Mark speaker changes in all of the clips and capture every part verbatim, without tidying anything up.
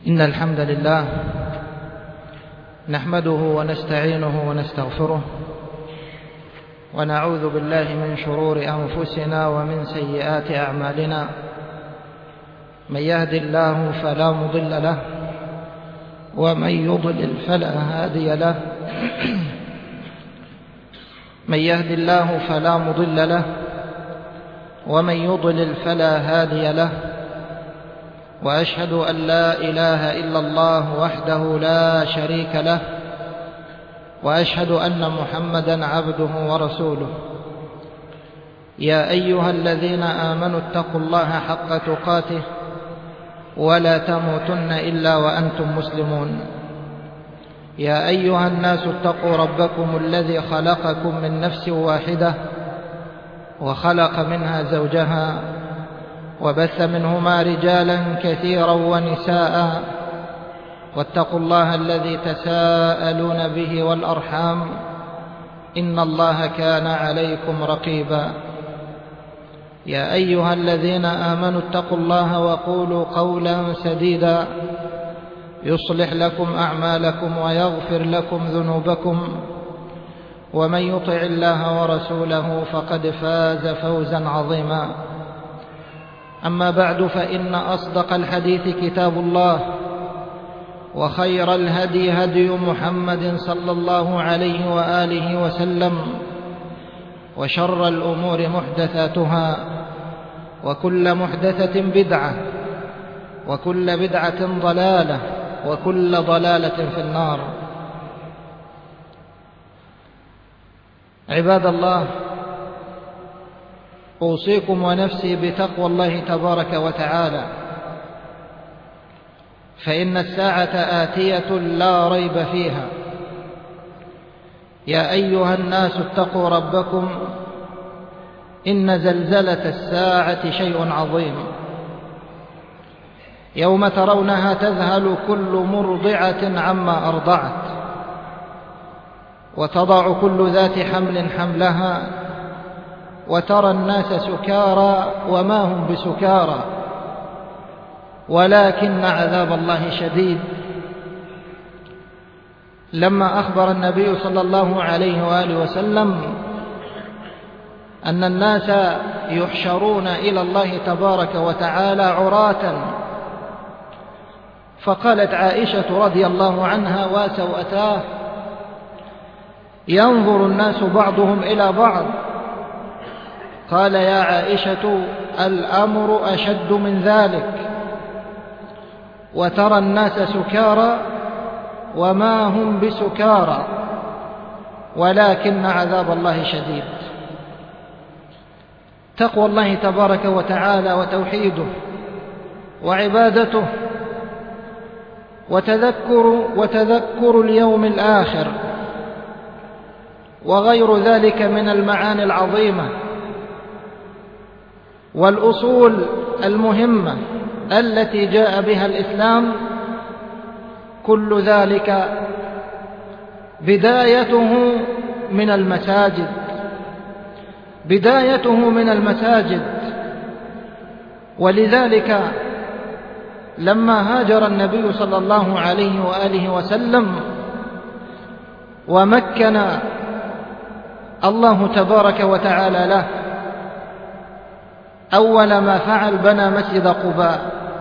Speaker 1: إن الحمد لله نحمده ونستعينه ونستغفره ونعوذ بالله من شرور أنفسنا ومن سيئات أعمالنا. من يهد الله فلا مضل له ومن يضلل فلا هادي له. من يهد الله فلا مضل له ومن يضلل فلا هادي له. وأشهد أن لا إله إلا الله وحده لا شريك له، وأشهد أن محمدا عبده ورسوله. يا أيها الذين آمنوا اتقوا الله حق تقاته ولا تموتن إلا وأنتم مسلمون. يا أيها الناس اتقوا ربكم الذي خلقكم من نفس واحدة وخلق منها زوجها وبث منهما رجالا كثيرا ونساء، واتقوا الله الذي تساءلون به والأرحام إن الله كان عليكم رقيبا. يا أيها الذين آمنوا اتقوا الله وقولوا قولا سديدا يصلح لكم أعمالكم ويغفر لكم ذنوبكم، ومن يطع الله ورسوله فقد فاز فوزا عظيما. أما بعد، فإن أصدق الحديث كتاب الله، وخير الهدي هدي محمد صلى الله عليه وآله وسلم، وشر الأمور محدثاتها، وكل محدثة بدعة، وكل بدعة ضلالة، وكل ضلالة في النار. عباد الله، أوصيكم ونفسي بتقوى الله تبارك وتعالى، فإن الساعة آتية لا ريب فيها. يا أيها الناس اتقوا ربكم إن زلزلة الساعة شيء عظيم. يوم ترونها تذهل كل مرضعة عما أرضعت، وتضع كل ذات حمل حملها، وترى الناس سكارى وما هم بسكارى ولكن عذاب الله شديد. لما أخبر النبي صلى الله عليه وآله وسلم أن الناس يحشرون إلى الله تبارك وتعالى عراة، فقالت عائشة رضي الله عنها: وسوءتاه، ينظر الناس بعضهم إلى بعض. قال: يا عائشة، الأمر أشد من ذلك، وترى الناس سكارى وما هم بسكارى ولكن عذاب الله شديد. تقوى الله تبارك وتعالى وتوحيده وعبادته وتذكر وتذكر اليوم الآخر وغير ذلك من المعاني العظيمة والأصول المهمة التي جاء بها الإسلام، كل ذلك بدايته من المساجد بدايته من المساجد ولذلك لما هاجر النبي صلى الله عليه وآله وسلم ومكن الله تبارك وتعالى له، أول ما فعل بنى مسجد قباء،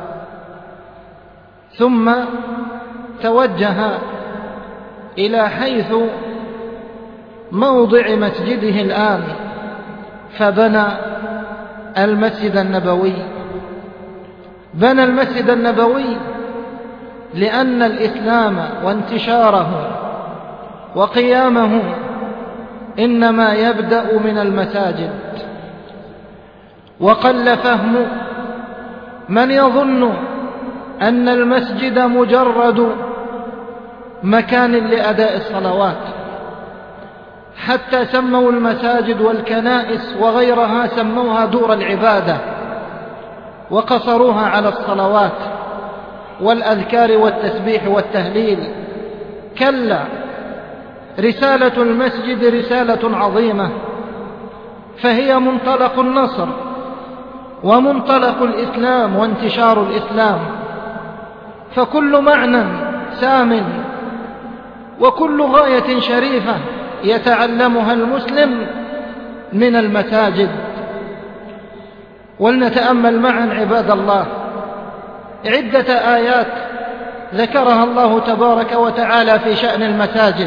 Speaker 1: ثم توجه إلى حيث موضع مسجده الآن فبنى المسجد النبوي. بنى المسجد النبوي لأن الإسلام وانتشاره وقيامه إنما يبدأ من المساجد. وقل فهم من يظن أن المسجد مجرد مكان لأداء الصلوات، حتى سموا المساجد والكنائس وغيرها سموها دور العبادة وقصروها على الصلوات والأذكار والتسبيح والتهليل. كلا، رسالة المسجد رسالة عظيمة، فهي منطلق النصر ومنطلق الإسلام وانتشار الإسلام، فكل معنى سام وكل غاية شريفة يتعلمها المسلم من المساجد. ولنتأمل معا عباد الله عدة آيات ذكرها الله تبارك وتعالى في شأن المساجد.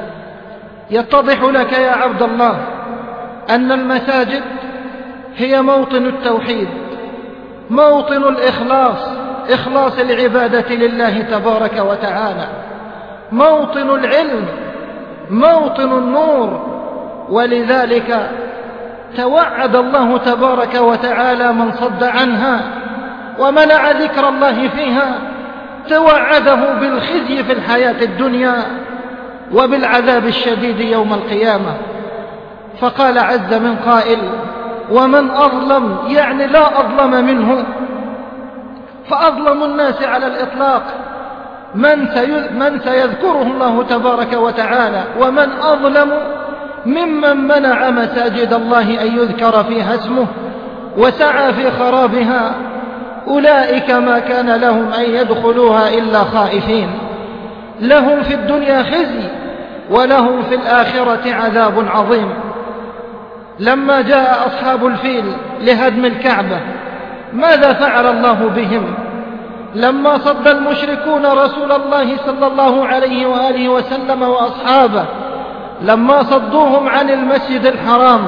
Speaker 1: يتضح لك يا عبد الله أن المساجد هي موطن التوحيد، موطن الإخلاص، إخلاص العبادة لله تبارك وتعالى، موطن العلم، موطن النور. ولذلك توعد الله تبارك وتعالى من صد عنها ومنع ذكر الله فيها، توعده بالخزي في الحياة الدنيا وبالعذاب الشديد يوم القيامة. فقال عز من قائل: ومن أظلم، يعني لا أظلم منه. فأظلم الناس على الإطلاق من, من سيذكره الله تبارك وتعالى، ومن أظلم ممن منع مساجد الله أن يذكر فيها اسمه وسعى في خرابها. أولئك ما كان لهم أن يدخلوها إلا خائفين، لهم في الدنيا خزي ولهم في الآخرة عذاب عظيم. لما جاء أصحاب الفيل لهدم الكعبة ماذا فعل الله بهم؟ لما صد المشركون رسول الله صلى الله عليه وآله وسلم وأصحابه، لما صدوهم عن المسجد الحرام،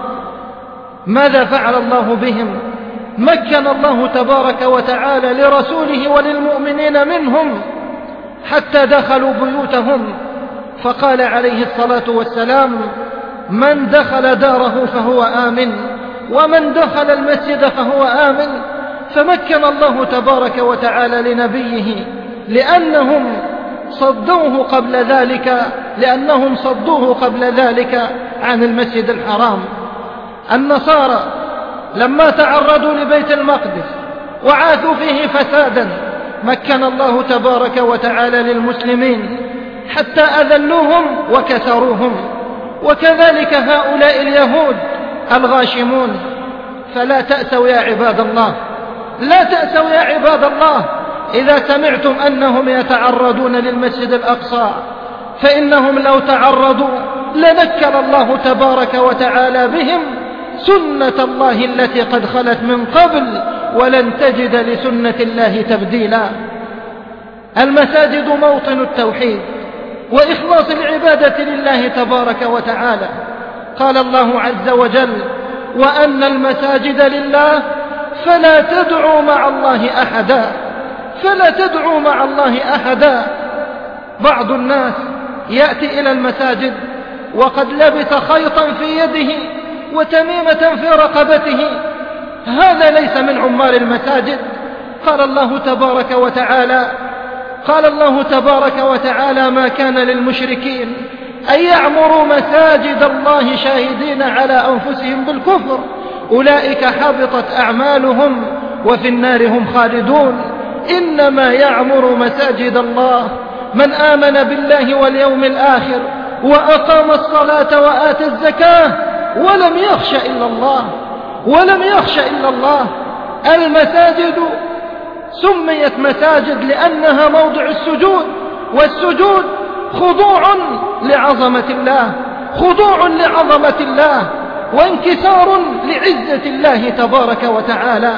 Speaker 1: ماذا فعل الله بهم؟ مكن الله تبارك وتعالى لرسوله وللمؤمنين منهم حتى دخلوا بيوتهم، فقال عليه الصلاة والسلام: من دخل داره فهو آمن، ومن دخل المسجد فهو آمن. فمكن الله تبارك وتعالى لنبيه لأنهم صدوه قبل ذلك لأنهم صدوه قبل ذلك عن المسجد الحرام. النصارى لما تعرضوا لبيت المقدس وعاثوا فيه فسادا، مكن الله تبارك وتعالى للمسلمين حتى أذلوهم وكسروهم. وكذلك هؤلاء اليهود الغاشمون. فلا تأسوا يا عباد الله، لا تأسوا يا عباد الله إذا سمعتم أنهم يتعرضون للمسجد الأقصى، فإنهم لو تعرضوا لنكل الله تبارك وتعالى بهم سنة الله التي قد خلت من قبل، ولن تجد لسنة الله تبديلا. المساجد موطن التوحيد وإخلاص العبادة لله تبارك وتعالى. قال الله عز وجل: وأن المساجد لله فلا تدعوا مع الله أحدا، فلا تدعوا مع الله أحدا. بعض الناس يأتي إلى المساجد وقد لبس خيطا في يده وتميمة في رقبته، هذا ليس من عمار المساجد. قال الله تبارك وتعالى قال الله تبارك وتعالى: ما كان للمشركين أن يعمروا مساجد الله شاهدين على أنفسهم بالكفر، أولئك حبطت أعمالهم وفي النار هم خالدون. إنما يعمر مساجد الله من آمن بالله واليوم الآخر وأقام الصلاة وآتى الزكاة ولم يخش إلا الله ولم يخش إلا الله. المساجد سميت مساجد لأنها موضع السجود، والسجود خضوع لعظمة الله، خضوع لعظمة الله وانكسار لعزة الله تبارك وتعالى.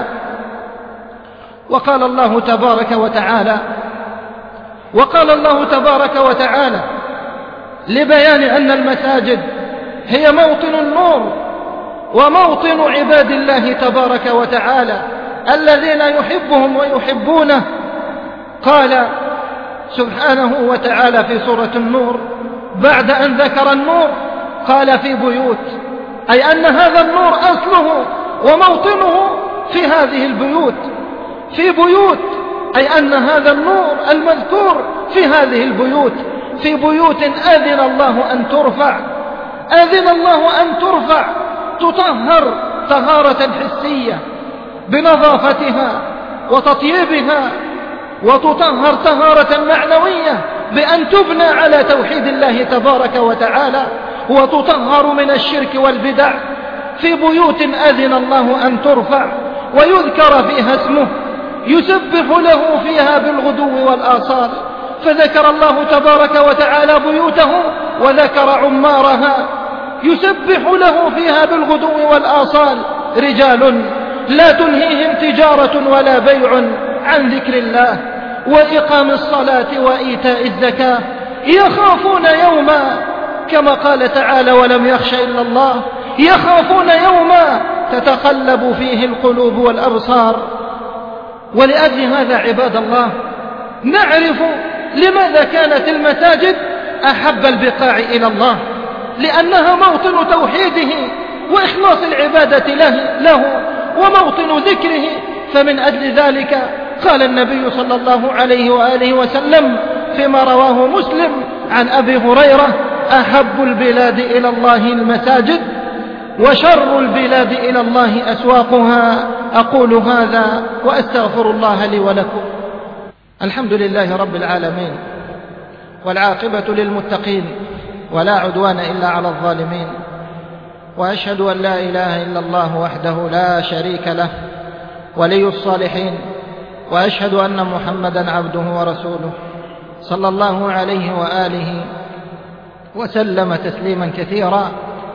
Speaker 1: وقال الله تبارك وتعالى وقال الله تبارك وتعالى لبيان أن المساجد هي موطن النور وموطن عباد الله تبارك وتعالى الذين يحبهم ويحبونه. قال سبحانه وتعالى في سورة النور بعد أن ذكر النور قال: في بيوت، أي أن هذا النور أصله وموطنه في هذه البيوت. في بيوت، أي أن هذا النور المذكور في هذه البيوت، في بيوت أذن الله أن ترفع أذن الله أن ترفع تطهر طهارة حسية بنظافتها وتطيبها، وتطهر طهارة معنوية بأن تبنى على توحيد الله تبارك وتعالى، وتطهر من الشرك والبدع. في بيوت أذن الله أن ترفع ويذكر فيها اسمه يسبح له فيها بالغدو والآصال. فذكر الله تبارك وتعالى بيوتهم وذكر عمارها، يسبح له فيها بالغدو والآصال رجال لا تلهيهم تجارة ولا بيع عن ذكر الله وإقام الصلاة وإيتاء الزكاة يخافون يوما، كما قال تعالى ولم يخش إلا الله، يخافون يوما تتقلب فيه القلوب والأبصار. ولأجل هذا عباد الله نعرف لماذا كانت المساجد أحب البقاع إلى الله، لأنها موطن توحيده وإخلاص العبادة له, له وموطن ذكره. فمن أجل ذلك قال النبي صلى الله عليه وآله وسلم فيما رواه مسلم عن أبي هريرة: أحب البلاد إلى الله المساجد وشر البلاد إلى الله أسواقها. أقول هذا وأستغفر الله لي ولكم. الحمد لله رب العالمين، والعاقبة للمتقين، ولا عدوان إلا على الظالمين، وأشهد أن لا إله إلا الله وحده لا شريك له ولي الصالحين، وأشهد أن محمدا عبده ورسوله صلى الله عليه وآله وسلم تسليما كثيرا.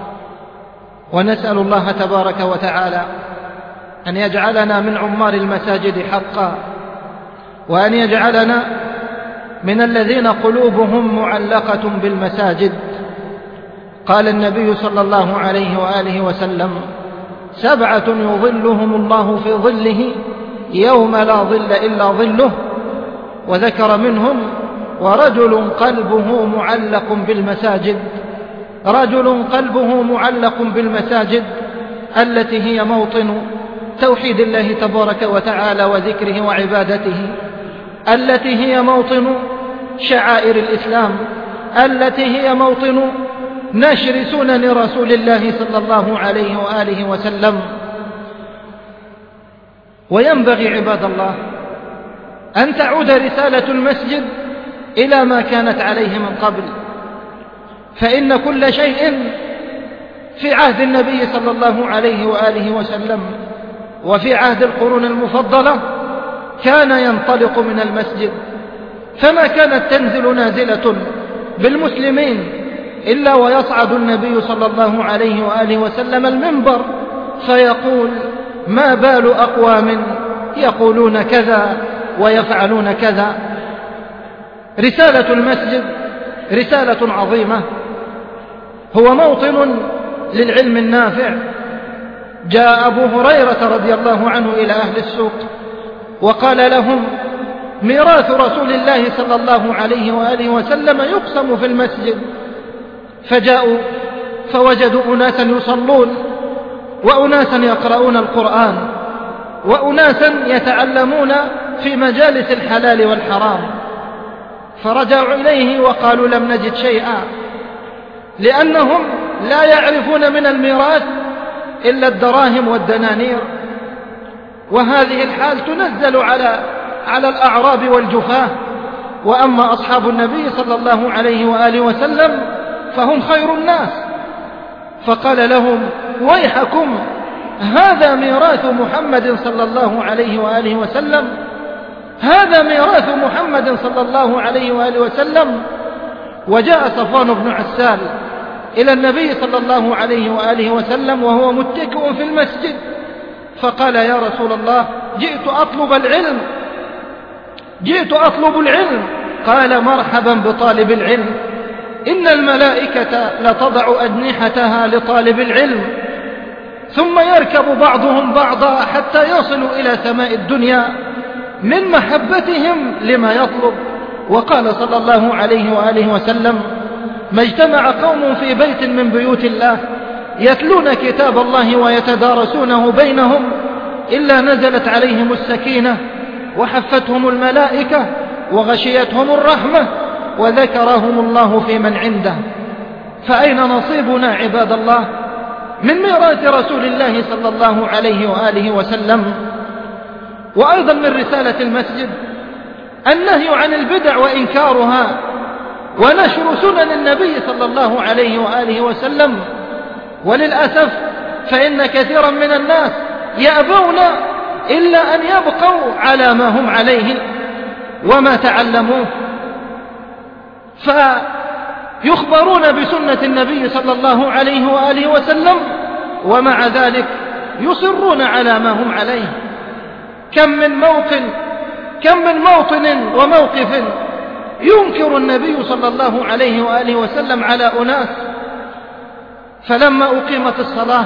Speaker 1: ونسأل الله تبارك وتعالى أن يجعلنا من عمار المساجد حقا، وأن يجعلنا من الذين قلوبهم معلقة بالمساجد. قال النبي صلى الله عليه وآله وسلم: سبعة يظلهم الله في ظله يوم لا ظل إلا ظله. وذكر منهم: ورجل قلبه معلق بالمساجد، رجل قلبه معلق بالمساجد التي هي موطن توحيد الله تبارك وتعالى وذكره وعبادته، التي هي موطن شعائر الإسلام، التي هي موطن نشر سنن رسول الله صلى الله عليه وآله وسلم. وينبغي عباد الله أن تعود رسالة المسجد إلى ما كانت عليه من قبل، فإن كل شيء في عهد النبي صلى الله عليه وآله وسلم وفي عهد القرون المفضلة كان ينطلق من المسجد، فما كانت تنزل نازلة بالمسلمين إلا ويصعد النبي صلى الله عليه وآله وسلم المنبر فيقول: ما بال أقوام يقولون كذا ويفعلون كذا. رسالة المسجد رسالة عظيمة، هو موطن للعلم النافع. جاء أبو هريرة رضي الله عنه إلى أهل السوق وقال لهم: ميراث رسول الله صلى الله عليه وآله وسلم يقسم في المسجد. فجاءوا فوجدوا أناسا يصلون، وأناسا يقرؤون القرآن، وأناسا يتعلمون في مجالس الحلال والحرام. فرجعوا إليه وقالوا: لم نجد شيئا، لأنهم لا يعرفون من الميراث إلا الدراهم والدنانير. وهذه الحال تنزل على على الأعراب والجفاة. وأما أصحاب النبي صلى الله عليه وآله وسلم فهم خير الناس. فقال لهم: ويحكم، هذا ميراث محمد صلى الله عليه وآله وسلم، هذا ميراث محمد صلى الله عليه وآله وسلم. وجاء صفوان بن عسال إلى النبي صلى الله عليه وآله وسلم وهو متكئ في المسجد، فقال: يا رسول الله، جئت أطلب العلم، جئت أطلب العلم. قال: مرحبا بطالب العلم، إن الملائكة لتضع أجنحتها لطالب العلم، ثم يركب بعضهم بعضا حتى يصلوا إلى سماء الدنيا من محبتهم لما يطلب. وقال صلى الله عليه وآله وسلم: ما اجتمع قوم في بيت من بيوت الله يتلون كتاب الله ويتدارسونه بينهم إلا نزلت عليهم السكينة وحفتهم الملائكة وغشيتهم الرحمة وذكرهم الله في من عنده. فأين نصيبنا عباد الله من ميراث رسول الله صلى الله عليه وآله وسلم؟ وأيضا من رسالة المسجد النهي عن البدع وإنكارها، ونشر سنن النبي صلى الله عليه وآله وللأسف فإن كثيرا من الناس يأبون إلا أن يبقوا على ما هم عليه وما تعلموه، فيخبرون بسنة النبي صلى الله عليه وآله وسلم ومع ذلك يصرون على ما هم عليه. كم من موطن كم من موطن وموقف ينكر النبي صلى الله عليه وآله وسلم على أناس، فلما أقيمت الصلاة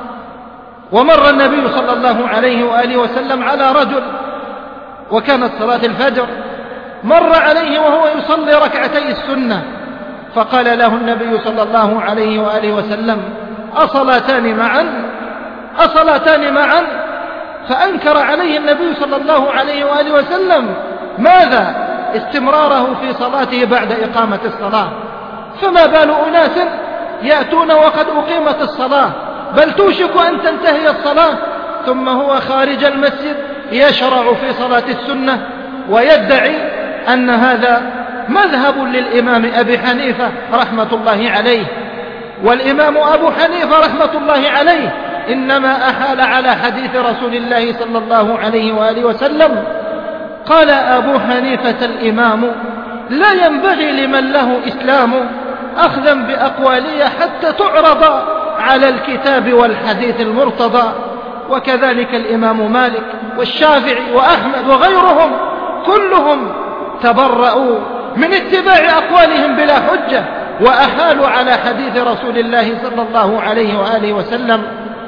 Speaker 1: ومر النبي صلى الله عليه وآله وسلم على رجل وكانت صلاة الفجر، مر عليه وهو يصلي ركعتي السنة، فقال له النبي صلى الله عليه وآله وسلم: أصلاتان معا أصلاتان معا فأنكر عليه النبي صلى الله عليه وآله وسلم ماذا؟ استمراره في صلاته بعد إقامة الصلاة. فما بال أناس يأتون وقد أقيمت الصلاة، بل توشك أن تنتهي الصلاة، ثم هو خارج المسجد يشرع في صلاة السنة ويدعي أن هذا مذهب للإمام أبي حنيفة رحمة الله عليه. والإمام أبو حنيفة رحمة الله عليه إنما أحال على حديث رسول الله صلى الله عليه وآله وسلم. قال أبو حنيفة الإمام: لا ينبغي لمن له إسلام أخذا بأقوالي حتى تعرض على الكتاب والحديث المرتضى. وكذلك الإمام مالك والشافعي وأحمد وغيرهم كلهم تبرؤوا من اتباع أقوالهم بلا حجة وأحالوا على حديث رسول الله صلى الله عليه وآله وسلم.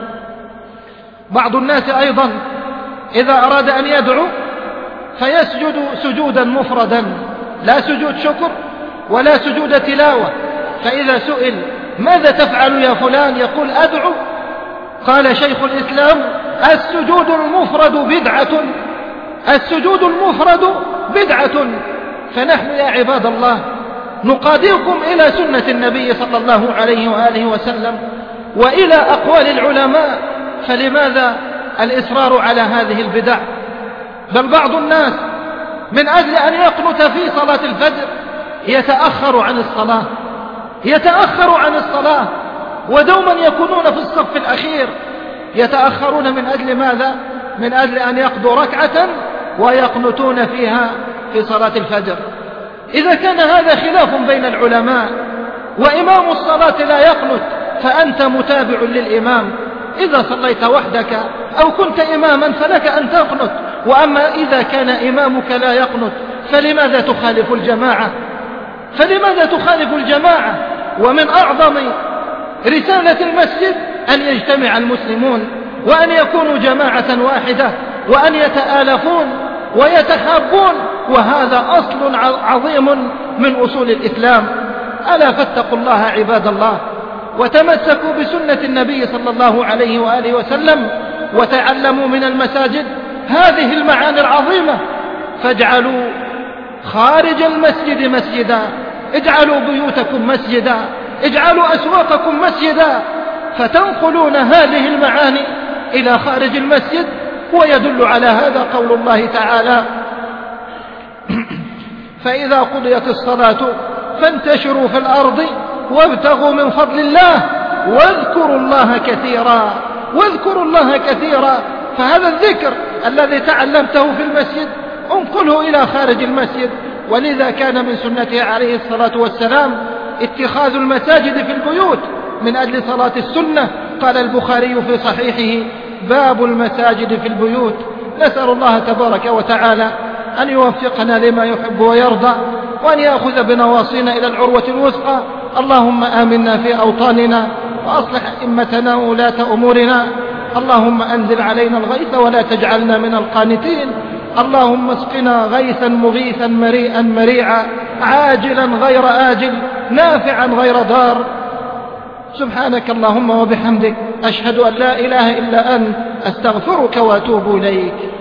Speaker 1: بعض الناس أيضا إذا أراد أن يدعو فيسجد سجودا مفردا، لا سجود شكر ولا سجود تلاوة، فإذا سئل: ماذا تفعل يا فلان؟ يقول: أدعو. قال شيخ الإسلام: السجود المفرد بدعة السجود المفرد بدعة. فنحن يا عباد الله نقادركم إلى سنة النبي صلى الله عليه وآله وسلم وإلى أقوال العلماء، فلماذا الإصرار على هذه البدع؟ بل بعض الناس من أجل أن يقنت في صلاة الفجر يتأخر عن الصلاة يتأخر عن الصلاة ودوما يكونون في الصف الأخير. يتأخرون من أجل ماذا؟ من أجل أن يقضوا ركعة ويقنتون فيها في صلاة الفجر. إذا كان هذا خلاف بين العلماء وإمام الصلاة لا يقنت فأنت متابع للإمام. إذا صليت وحدك أو كنت إماما فلك أن تقنت، وأما إذا كان إمامك لا يقنت فلماذا تخالف الجماعة فلماذا تخالف الجماعة ومن أعظم رسالة المسجد أن يجتمع المسلمون وأن يكونوا جماعة واحدة وأن يتآلفون ويتحابون، وهذا أصل عظيم من أصول الإسلام. ألا فاتقوا الله عباد الله وتمسكوا بسنة النبي صلى الله عليه وآله وسلم وتعلموا من المساجد هذه المعاني العظيمة، فاجعلوا خارج المسجد مسجدا، اجعلوا بيوتكم مسجدا، اجعلوا أسواقكم مسجدا، فتنقلون هذه المعاني إلى خارج المسجد. ويدل على هذا قول الله تعالى: فإذا قضيت الصلاة فانتشروا في الأرض وابتغوا من فضل الله واذكروا الله كثيرا واذكروا الله كثيرا. فهذا الذكر الذي تعلمته في المسجد انقله إلى خارج المسجد. ولذا كان من سنته عليه الصلاة والسلام اتخاذ المساجد في البيوت من أجل صلاة السنة. قال البخاري في صحيحه: باب المساجد في البيوت. نسأل الله تبارك وتعالى أن يوفقنا لما يحب ويرضى وأن يأخذ بنواصينا إلى العروة الوثقى. اللهم آمنا في أوطاننا وأصلح أئمتنا وولاة أمورنا. اللهم أنزل علينا الغيث ولا تجعلنا من القانتين. اللهم اسقنا غيثا مغيثا مريئا مريعا عاجلا غير آجل نافعا غير ضار. سبحانك اللهم وبحمدك أشهد أن لا إله إلا أنت أستغفرك وأتوب إليك.